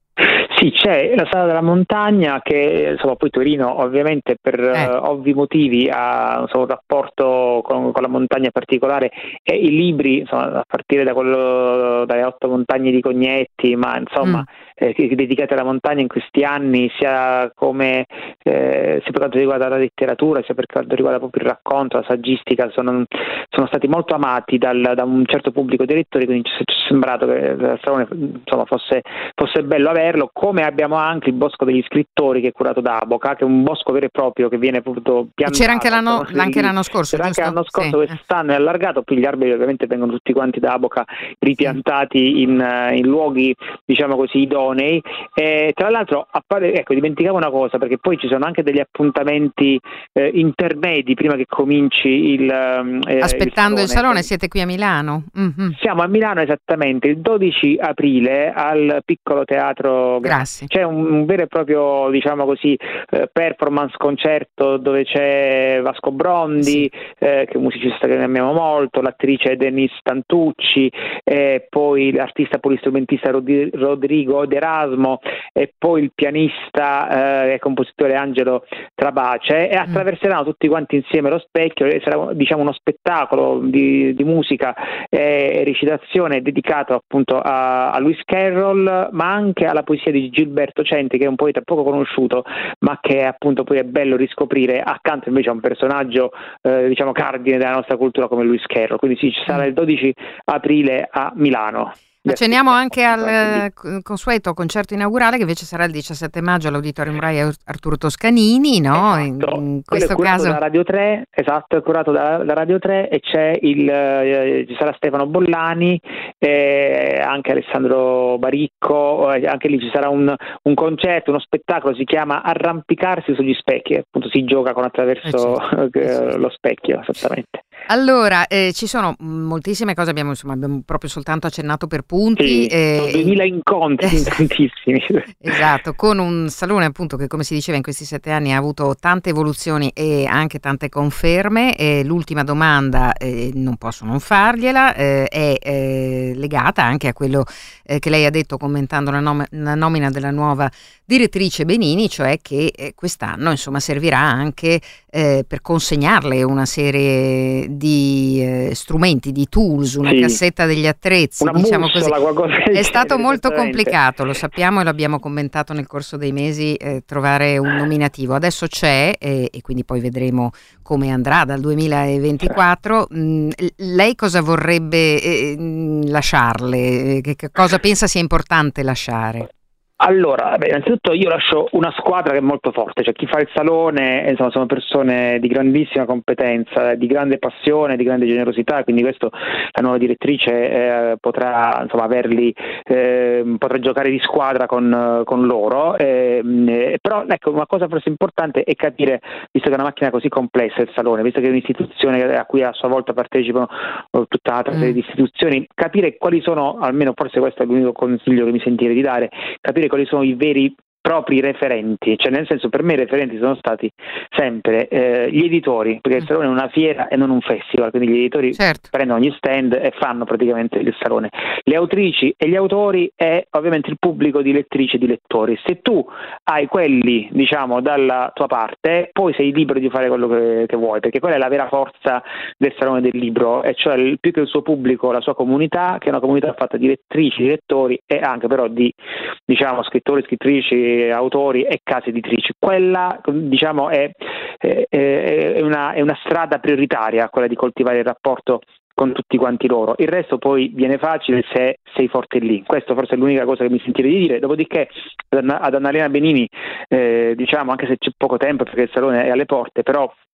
[SPEAKER 11] Sì, c'è la Sala della Montagna che, insomma, poi Torino ovviamente per eh. uh, ovvi motivi ha, insomma, un rapporto con, con la montagna particolare, e i libri, insomma, a partire da quello, dalle otto montagne di Cognetti, ma insomma mm. eh, dedicate alla montagna in questi anni, sia come eh, sia per quanto riguarda la letteratura, sia per quanto riguarda proprio il racconto, la saggistica, sono, sono stati molto amati dal, da un certo pubblico di lettori, quindi ci è sembrato che il salone, insomma, fosse, fosse bello averlo. Come abbiamo anche il Bosco degli Scrittori, che è curato da Aboca, che è un bosco vero e proprio che viene appunto piantato.
[SPEAKER 1] C'era anche l'anno, anche l'anno scorso,
[SPEAKER 11] C'era
[SPEAKER 1] giusto?
[SPEAKER 11] anche l'anno scorso,
[SPEAKER 1] sì.
[SPEAKER 11] quest'anno è allargato, poi gli alberi ovviamente vengono tutti quanti da Aboca ripiantati in, in luoghi, diciamo così, idonei. E tra l'altro, appare, ecco, dimenticavo una cosa, perché poi ci sono anche degli appuntamenti eh, intermedi prima che cominci il eh,
[SPEAKER 1] aspettando il salone. il salone,
[SPEAKER 11] che...
[SPEAKER 1] siete qui a Milano? Mm-hmm.
[SPEAKER 11] Siamo a Milano, esattamente, il dodici aprile al Piccolo Teatro Grassi. C'è un, un vero e proprio, diciamo così, eh, performance concerto dove c'è Vasco Brondi, sì. eh, che è un musicista che ne amiamo molto, l'attrice Denise Tantucci, e poi l'artista polistrumentista Rod- Rodrigo D'Erasmo, e poi il pianista e eh, compositore Angelo Trapace, e attraverseranno mm. tutti quanti insieme lo specchio, e sarà, diciamo, uno spettacolo di, di musica e recitazione dedicato appunto a, a Lewis Carroll, ma anche alla poesia di Gilberto Centi, che è un poeta poco conosciuto, ma che appunto poi è bello riscoprire accanto invece a un personaggio eh, diciamo cardine della nostra cultura come Lewis Carroll. Quindi sì, ci sarà il dodici aprile a Milano.
[SPEAKER 1] Accenniamo anche al consueto concerto inaugurale, che invece sarà il diciassette maggio all'Auditorium Rai Arturo Toscanini, no?
[SPEAKER 11] Esatto.
[SPEAKER 1] In, in
[SPEAKER 11] questo
[SPEAKER 1] questo
[SPEAKER 11] è curato
[SPEAKER 1] caso
[SPEAKER 11] da Radio tre, esatto, è curato da, da Radio tre, e c'è il eh, ci sarà Stefano Bollani, eh, anche Alessandro Baricco, eh, anche lì ci sarà un, un concerto, uno spettacolo, si chiama Arrampicarsi sugli specchi, appunto si gioca con attraverso eh certo. lo specchio, esattamente.
[SPEAKER 1] Allora, eh, ci sono moltissime cose, abbiamo, insomma, abbiamo proprio soltanto accennato per punti.
[SPEAKER 11] Sì, eh, duemila incontri, tantissimi.
[SPEAKER 1] Esatto, con un salone appunto che, come si diceva, in questi sette anni ha avuto tante evoluzioni e anche tante conferme. E l'ultima domanda, eh, non posso non fargliela, eh, è eh, legata anche a quello eh, che lei ha detto commentando la, nom- la nomina della nuova direttrice Benini, cioè che eh, quest'anno, insomma, servirà anche eh, per consegnarle una serie di eh, strumenti, di tools, una
[SPEAKER 11] sì.
[SPEAKER 1] cassetta degli attrezzi,
[SPEAKER 11] una
[SPEAKER 1] diciamo
[SPEAKER 11] bussola,
[SPEAKER 1] così. È
[SPEAKER 11] genere,
[SPEAKER 1] stato molto complicato, lo sappiamo e lo abbiamo commentato nel corso dei mesi, eh, trovare un nominativo. Adesso c'è eh, e quindi poi vedremo come andrà dal duemilaventiquattro. Mm, lei cosa vorrebbe eh, lasciarle? Che, che cosa pensa sia importante lasciare?
[SPEAKER 11] Allora, beh, innanzitutto io lascio una squadra che è molto forte, cioè chi fa il salone, insomma, sono persone di grandissima competenza, di grande passione, di grande generosità, quindi questo la nuova direttrice eh, potrà, insomma, averli, eh, potrà giocare di squadra con, con loro, eh, eh, però ecco, una cosa forse importante è capire, visto che è una macchina così complessa il salone, visto che è un'istituzione a cui a sua volta partecipano tutta un'altra serie di istituzioni, capire quali sono, almeno forse questo è l'unico consiglio che mi sentirei di dare, capire quali sono i veri propri referenti, cioè nel senso, per me i referenti sono stati sempre eh, gli editori, perché il salone è una fiera e non un festival, quindi gli editori certo. prendono gli stand e fanno praticamente il salone, le autrici e gli autori e ovviamente il pubblico di lettrici e di lettori. Se tu hai quelli, diciamo, dalla tua parte, poi sei libero di fare quello che, che vuoi, perché quella è la vera forza del salone del libro, e cioè il, più che il suo pubblico, la sua comunità, che è una comunità fatta di lettrici, di lettori e anche però di, diciamo, scrittori, scrittrici, autori e case editrici. Quella, diciamo, è, è, è, una, è una strada prioritaria, quella di coltivare il rapporto con tutti quanti loro. Il resto poi viene facile se sei forte lì. Questo forse è l'unica cosa che mi sentirei di dire. Dopodiché ad Annalena Benini, eh, diciamo, anche se c'è poco tempo perché il salone è alle porte, però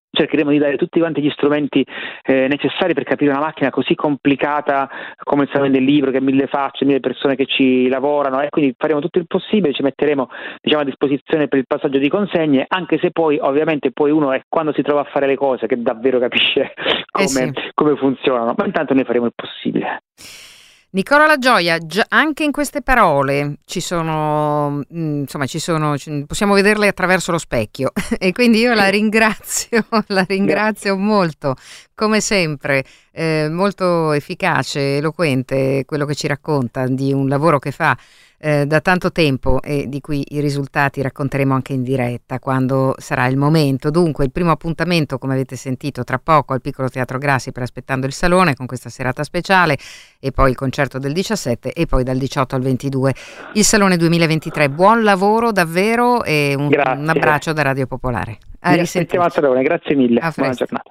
[SPEAKER 11] cercheremo di dare tutti quanti gli strumenti eh, necessari per capire una macchina così complicata come il Salone del Libro, che ha mille facce, mille persone che ci lavorano, e quindi faremo tutto il possibile, ci metteremo diciamo a disposizione per il passaggio di consegne, anche se poi ovviamente poi uno è quando si trova a fare le cose che davvero capisce come, eh sì. come funzionano, ma intanto noi faremo il possibile.
[SPEAKER 1] Nicola La Gioia, già anche in queste parole ci sono, insomma, ci sono, possiamo vederle attraverso lo specchio e quindi io la ringrazio, la ringrazio molto, come sempre, eh, molto efficace, eloquente quello che ci racconta di un lavoro che fa eh, da tanto tempo e di cui i risultati racconteremo anche in diretta quando sarà il momento. Dunque il primo appuntamento, come avete sentito, tra poco al Piccolo Teatro Grassi per Aspettando il Salone con questa serata speciale, e poi il concerto del diciassette e poi dal diciotto al ventidue il Salone duemilaventitré. Buon lavoro davvero e un, un abbraccio da Radio Popolare. A risentirci.
[SPEAKER 11] Al Salone, grazie mille.
[SPEAKER 1] A
[SPEAKER 11] Buona giornata.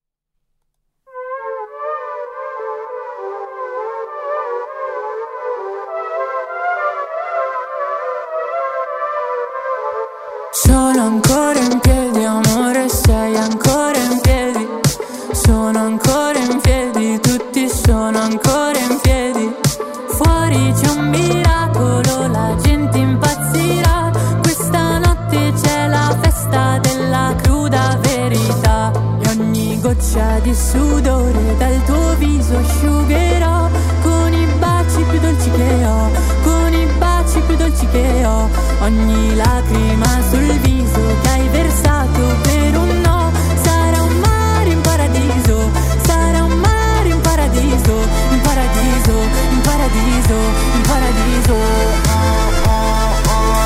[SPEAKER 3] Sono ancora in piedi, amore, sei ancora in piedi. Sono ancora in piedi, tutti sono ancora in piedi. Fuori c'è un miracolo, la gente impazzirà. Questa notte c'è la festa della cruda verità. E ogni goccia di sudore dal tuo viso asciugherò con i baci più dolci che ho, con i baci più dolci che ho. Ogni lacrima sul viso che hai versato per un no sarà un mare in paradiso, sarà un mare in paradiso, in paradiso, in paradiso, in paradiso. Oh, oh, oh.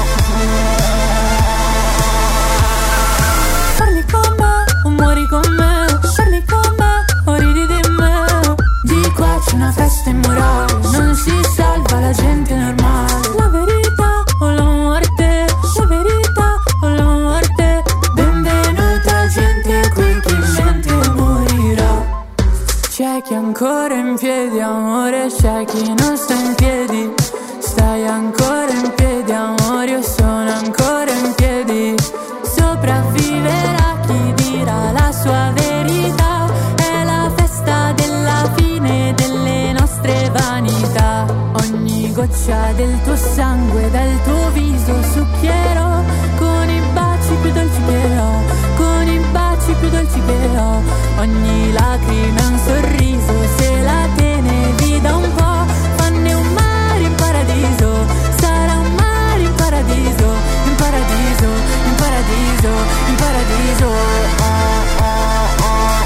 [SPEAKER 3] Parli con me o muori con me, parli con me o ridi di me. Di qua c'è una festa immorale, non si salva la gente normale. La verità o la morte, la verità o la morte. Benvenuta gente qui, chi mente morirà. C'è chi è ancora in piedi, amore, c'è chi non sta in piedi. Stai ancora in piedi, amore, io sono ancora in piedi. Sopravviverà chi dirà la sua verità. È la festa della fine delle nostre vanità. Ogni goccia del tuo sangue dal tuo viso succhierò con i baci più dolci che ho, con i baci più dolci che ho. Ogni lacrima è un sorriso, se la tenevi da un po'. Fanne un mare in paradiso, sarà un mare in paradiso, in paradiso, in paradiso, in paradiso. Oh, oh, oh.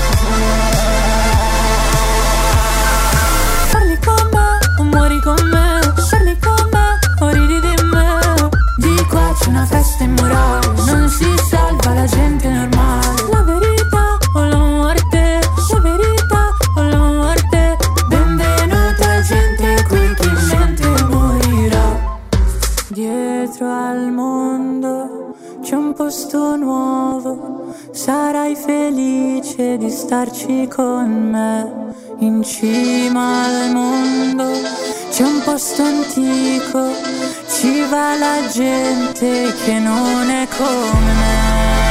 [SPEAKER 3] Parli con me o muori con me, parli con me o ridi di me. Di qua c'è una festa immorale, non si salva la gente normale. La verità o la morte, la verità o la morte. Benvenuta gente qui, chi mente morirà. Dietro al mondo c'è un posto nuovo, sarai felice di starci con me. In cima al mondo c'è un posto antico, ci va la gente che non è come me.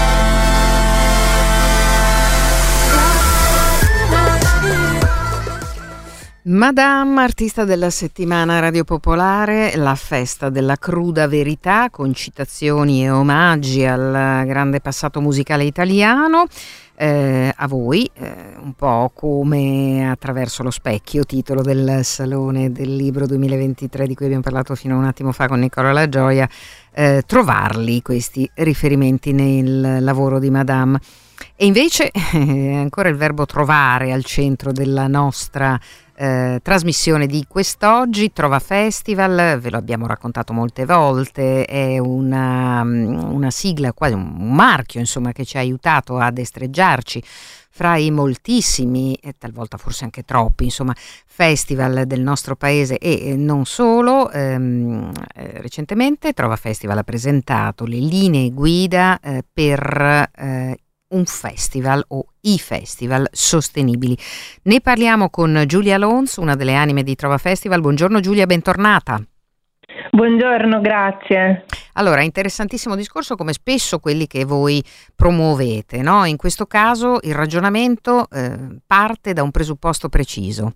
[SPEAKER 1] Madame, artista della settimana Radio Popolare, la festa della cruda verità con citazioni e omaggi al grande passato musicale italiano. Eh, a voi, eh, un po' come Attraverso lo specchio, titolo del Salone del Libro duemilaventitré di cui abbiamo parlato fino a un attimo fa con Nicola La Gioia, eh, trovarli questi riferimenti nel lavoro di Madame. E invece eh, ancora il verbo trovare al centro della nostra eh, trasmissione di quest'oggi. Trova Festival, ve lo abbiamo raccontato molte volte, è una, una sigla, quasi un marchio insomma, che ci ha aiutato a destreggiarci fra i moltissimi e talvolta forse anche troppi insomma festival del nostro paese e non solo. Ehm, eh, recentemente Trova Festival ha presentato le linee guida eh, per eh, un festival o i festival sostenibili. Ne parliamo con Giulia Alonso, una delle anime di Trova Festival. Buongiorno Giulia, bentornata.
[SPEAKER 12] Buongiorno, grazie.
[SPEAKER 1] Allora, interessantissimo discorso, come spesso quelli che voi promuovete, no? In questo caso il ragionamento eh, parte da un presupposto preciso.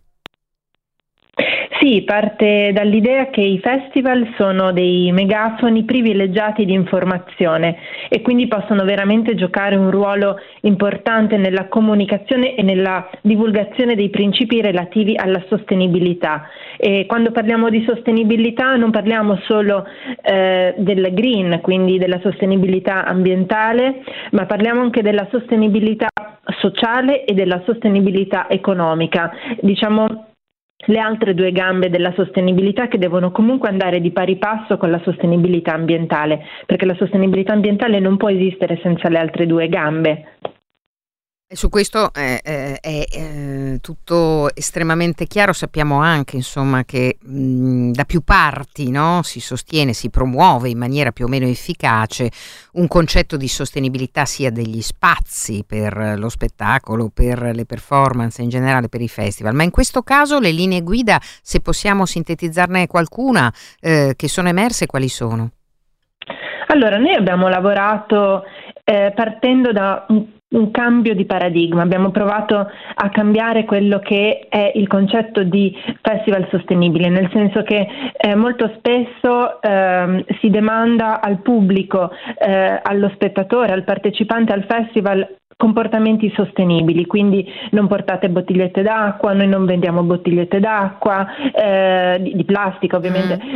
[SPEAKER 2] Sì, parte dall'idea che i festival sono dei megafoni privilegiati di informazione e quindi possono veramente giocare un ruolo importante nella comunicazione e nella divulgazione dei principi relativi alla sostenibilità. E quando parliamo di sostenibilità non parliamo solo eh, del green, quindi della sostenibilità ambientale, ma parliamo anche della sostenibilità sociale e della sostenibilità economica. Diciamo le altre due gambe della sostenibilità che devono comunque andare di pari passo con la sostenibilità ambientale, perché la sostenibilità ambientale non può esistere senza le altre due gambe.
[SPEAKER 1] E su questo eh, eh, è eh, tutto estremamente chiaro. Sappiamo anche, insomma, che mh, da più parti, no, si sostiene, si promuove in maniera più o meno efficace un concetto di sostenibilità sia degli spazi per lo spettacolo, per le performance, in generale per i festival. Ma in questo caso le linee guida, se possiamo sintetizzarne qualcuna, eh, che sono emerse, quali sono?
[SPEAKER 2] Allora, noi abbiamo lavorato eh, partendo da un un cambio di paradigma, abbiamo provato a cambiare quello che è il concetto di festival sostenibile, nel senso che eh, molto spesso eh, si demanda al pubblico, eh, allo spettatore, al partecipante al festival comportamenti sostenibili, quindi non portate bottigliette d'acqua, noi non vendiamo bottigliette d'acqua, eh, di, di plastica ovviamente, mm.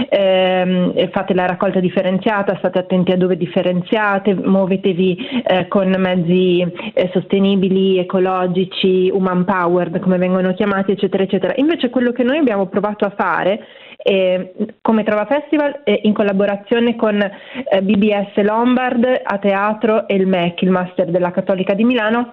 [SPEAKER 2] eh, fate la raccolta differenziata, state attenti a dove differenziate, muovetevi eh, con mezzi eh, sostenibili, ecologici, human powered come vengono chiamati, eccetera eccetera. Invece quello che noi abbiamo provato a fare Eh, come Trova Festival eh, in collaborazione con eh, B B S Lombard a teatro e il M E C, il Master della Cattolica di Milano,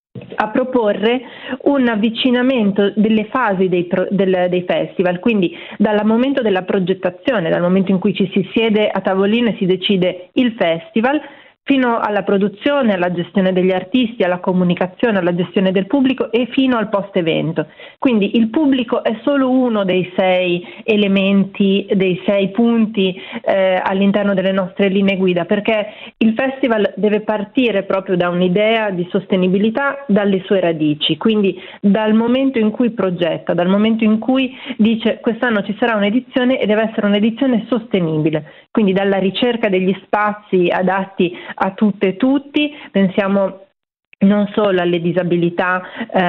[SPEAKER 2] a proporre un avvicinamento delle fasi dei, pro, del, dei festival, quindi dal momento della progettazione, dal momento in cui ci si siede a tavolino e si decide il festival, fino alla produzione, alla gestione degli artisti, alla comunicazione, alla gestione del pubblico e fino al post-evento. Quindi il pubblico è solo uno dei sei elementi, dei sei punti eh, all'interno delle nostre linee guida, perché il festival deve partire proprio da un'idea di sostenibilità dalle sue radici, quindi dal momento in cui progetta, dal momento in cui dice quest'anno ci sarà un'edizione e deve essere un'edizione sostenibile, quindi dalla ricerca degli spazi adatti a tutte e tutti, pensiamo non solo alle disabilità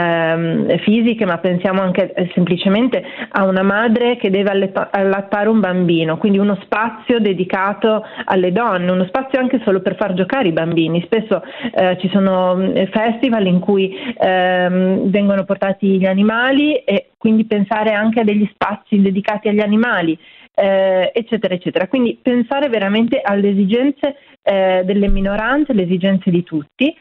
[SPEAKER 2] ehm, fisiche, ma pensiamo anche eh, semplicemente a una madre che deve alletta- allattare un bambino, quindi uno spazio dedicato alle donne, uno spazio anche solo per far giocare i bambini. Spesso eh, ci sono festival in cui ehm, vengono portati gli animali e quindi pensare anche a degli spazi dedicati agli animali. Eh, eccetera eccetera, quindi pensare veramente alle esigenze eh, delle minoranze, le esigenze di tutti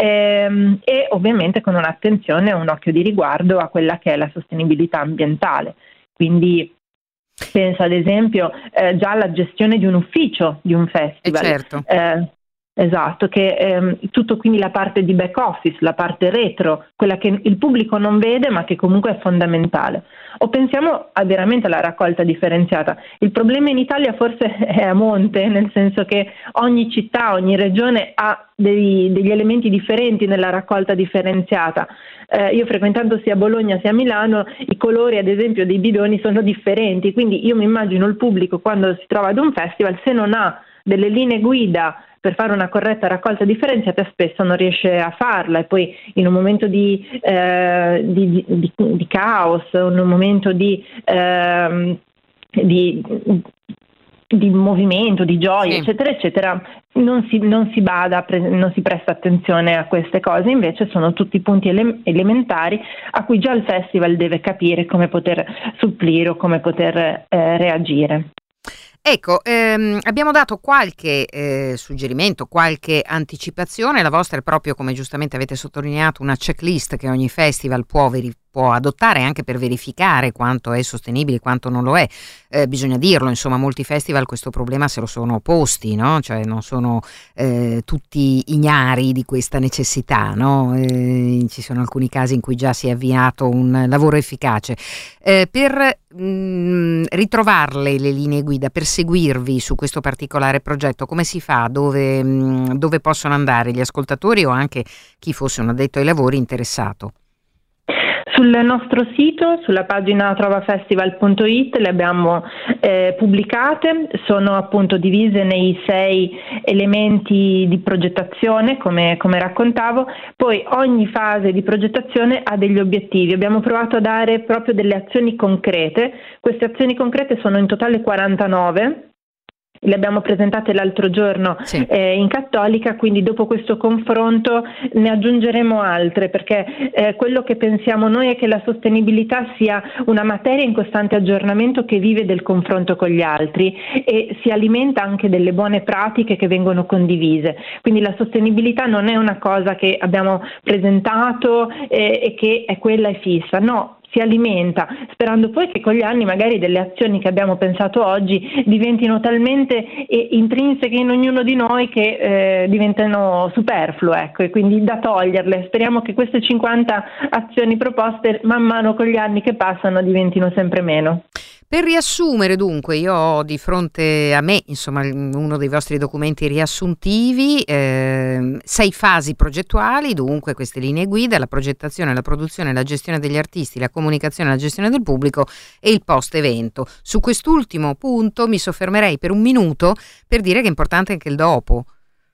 [SPEAKER 2] ehm, e ovviamente con un'attenzione e un occhio di riguardo a quella che è la sostenibilità ambientale. Quindi penso ad esempio eh, già alla gestione di un ufficio di un festival.
[SPEAKER 1] Eh certo.
[SPEAKER 2] eh, Esatto, che ehm, tutto quindi la parte di back office, la parte retro, quella che il pubblico non vede ma che comunque è fondamentale. O pensiamo a veramente alla raccolta differenziata. Il problema in Italia forse è a monte, nel senso che ogni città, ogni regione ha dei, degli elementi differenti nella raccolta differenziata. Eh, io frequentando sia Bologna sia Milano, i colori ad esempio dei bidoni sono differenti, quindi io mi immagino il pubblico quando si trova ad un festival, se non ha delle linee guida per fare una corretta raccolta differenziata spesso non riesce a farla, e poi in un momento di, eh, di, di, di caos, in un momento di, eh, di, di movimento, di gioia, sì, eccetera eccetera, non si, non si bada, non si presta attenzione a queste cose. Invece sono tutti punti ele- elementari a cui già il festival deve capire come poter supplire o come poter eh, reagire.
[SPEAKER 1] Ecco, ehm, abbiamo dato qualche eh, suggerimento, qualche anticipazione. La vostra è proprio, come giustamente avete sottolineato, una checklist che ogni festival può veri- può adottare anche per verificare quanto è sostenibile, quanto non lo è. Eh, bisogna dirlo, insomma, molti festival questo problema se lo sono posti, no? Cioè non sono eh, tutti ignari di questa necessità, no? Eh, ci sono alcuni casi in cui già si è avviato un lavoro efficace. Eh, per mh, ritrovarle le linee guida, per seguirvi su questo particolare progetto, come si fa? Dove, mh, dove possono andare gli ascoltatori o anche chi fosse un addetto ai lavori interessato?
[SPEAKER 12] Sul nostro sito, sulla pagina trovafestival punto it, le abbiamo eh, pubblicate, sono appunto divise nei sei elementi di progettazione, come, come raccontavo. Poi ogni fase di progettazione ha degli obiettivi. Abbiamo provato a dare proprio delle azioni concrete. Queste azioni concrete sono in totale quarantanove. Le abbiamo presentate l'altro giorno sì. eh, in Cattolica, quindi dopo questo confronto ne aggiungeremo altre, perché eh, quello che pensiamo noi è che la sostenibilità sia una materia in costante aggiornamento che vive del confronto con gli altri e si alimenta anche delle buone pratiche che vengono condivise. Quindi la sostenibilità non è una cosa che abbiamo presentato eh, e che è quella e fissa, no. Si alimenta, sperando poi che con gli anni magari delle azioni che abbiamo pensato oggi diventino talmente intrinseche in ognuno di noi che eh, diventano superflue, ecco, e quindi da toglierle. Speriamo che queste cinquanta azioni proposte man mano con gli anni che passano diventino sempre meno.
[SPEAKER 1] Per riassumere dunque, io ho di fronte a me, insomma, uno dei vostri documenti riassuntivi, eh, sei fasi progettuali, dunque queste linee guida, la progettazione, la produzione, la gestione degli artisti, la comunicazione, la gestione del pubblico e il post-evento. Su quest'ultimo punto mi soffermerei per un minuto per dire che è importante anche il dopo.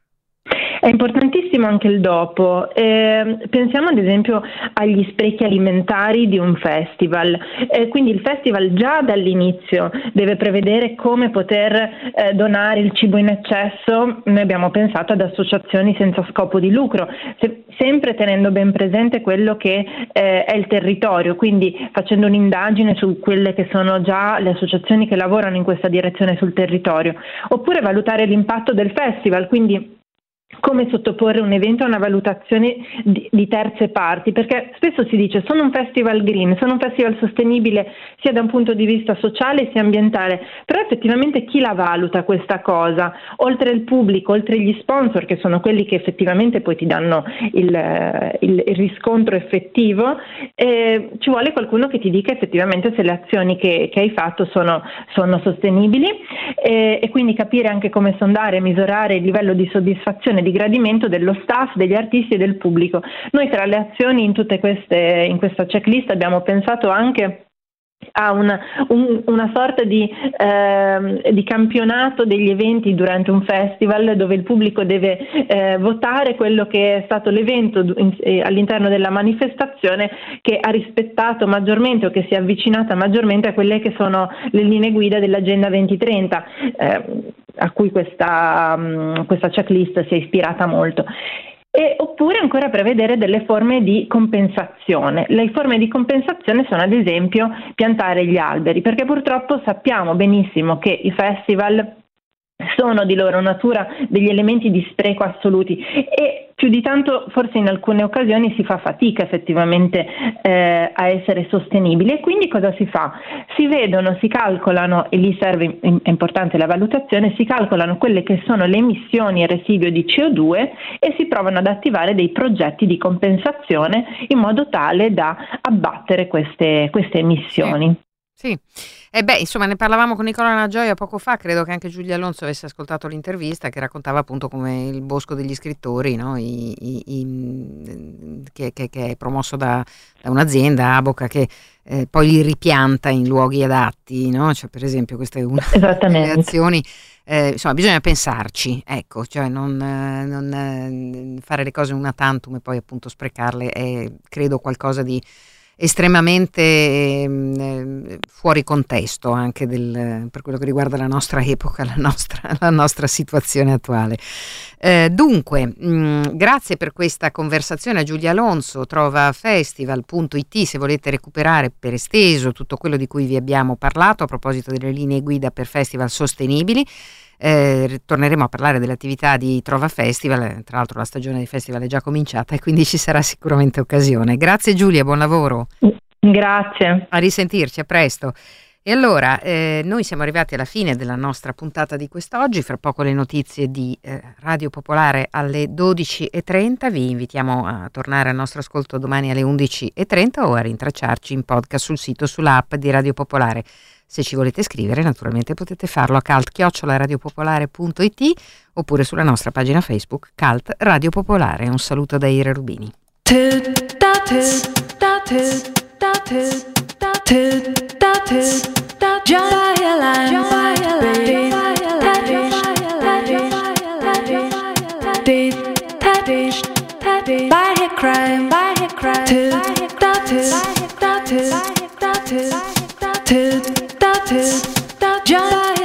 [SPEAKER 12] È importantissimo anche il dopo. Eh, pensiamo ad esempio agli sprechi alimentari di un festival. Eh, quindi il festival già dall'inizio deve prevedere come poter eh, donare il cibo in eccesso. Noi abbiamo pensato ad associazioni senza scopo di lucro, se, sempre tenendo ben presente quello che eh, è il territorio, quindi facendo un'indagine su quelle che sono già le associazioni che lavorano in questa direzione sul territorio. Oppure valutare l'impatto del festival, quindi come sottoporre un evento a una valutazione di, di terze parti, perché spesso si dice sono un festival green, sono un festival sostenibile sia da un punto di vista sociale sia ambientale, però effettivamente chi la valuta questa cosa? Oltre il pubblico, oltre gli sponsor, che sono quelli che effettivamente poi ti danno il, il, il riscontro effettivo, eh, ci vuole qualcuno che ti dica effettivamente se le azioni che, che hai fatto sono, sono sostenibili eh, e quindi capire anche come sondare e misurare il livello di soddisfazione, di gradimento dello staff, degli artisti e del pubblico. Noi tra le azioni in tutte queste, in questa checklist abbiamo pensato anche a una, un, una sorta di, eh, di campionato degli eventi durante un festival dove il pubblico deve eh, votare quello che è stato l'evento in, eh, all'interno della manifestazione che ha rispettato maggiormente o che si è avvicinata maggiormente a quelle che sono le linee guida dell'Agenda duemilatrenta, eh, a cui questa, um, questa checklist si è ispirata molto. E, oppure ancora prevedere delle forme di compensazione. Le forme di compensazione sono ad esempio piantare gli alberi, perché purtroppo sappiamo benissimo che i festival sono di loro natura degli elementi di spreco assoluti e più di tanto forse in alcune occasioni si fa fatica effettivamente eh, a essere sostenibili. E quindi cosa si fa? Si vedono, si calcolano, e lì serve, è importante la valutazione, si calcolano quelle che sono le emissioni e residuo di C O due e si provano ad attivare dei progetti di compensazione in modo tale da abbattere queste, queste emissioni.
[SPEAKER 1] Sì. E beh, insomma, ne parlavamo con Nicola Nagioia poco fa, credo che anche Giulia Alonso avesse ascoltato l'intervista che raccontava appunto come il Bosco degli Scrittori, no? I, i, i, che, che, che è promosso da, da un'azienda, Aboca, che eh, poi li ripianta in luoghi adatti, no? Cioè, per esempio, questa è una delle azioni. Eh, insomma, bisogna pensarci, ecco, cioè non, non fare le cose una tantum e poi appunto sprecarle è, credo, qualcosa di estremamente eh, fuori contesto anche del, per quello che riguarda la nostra epoca, la nostra, la nostra situazione attuale. Eh, dunque, mh, grazie per questa conversazione a Giulia Alonso, trovafestival punto it se volete recuperare per esteso tutto quello di cui vi abbiamo parlato a proposito delle linee guida per festival sostenibili. Eh, torneremo a parlare dell'attività di Trova Festival, tra l'altro la stagione dei festival è già cominciata e quindi ci sarà sicuramente occasione. Grazie Giulia, buon lavoro.
[SPEAKER 12] Grazie.
[SPEAKER 1] A risentirci, a presto. E allora, eh, noi siamo arrivati alla fine della nostra puntata di quest'oggi, fra poco le notizie di eh, Radio Popolare alle dodici e trenta, vi invitiamo a tornare al nostro ascolto domani alle undici e trenta o a rintracciarci in podcast sul sito, sull'app di Radio Popolare. Se ci volete scrivere, naturalmente potete farlo a cult chiocciola radiopopolare punto it oppure sulla nostra pagina Facebook Cult Radio Popolare. Un saluto da Ira Rubini.
[SPEAKER 3] Just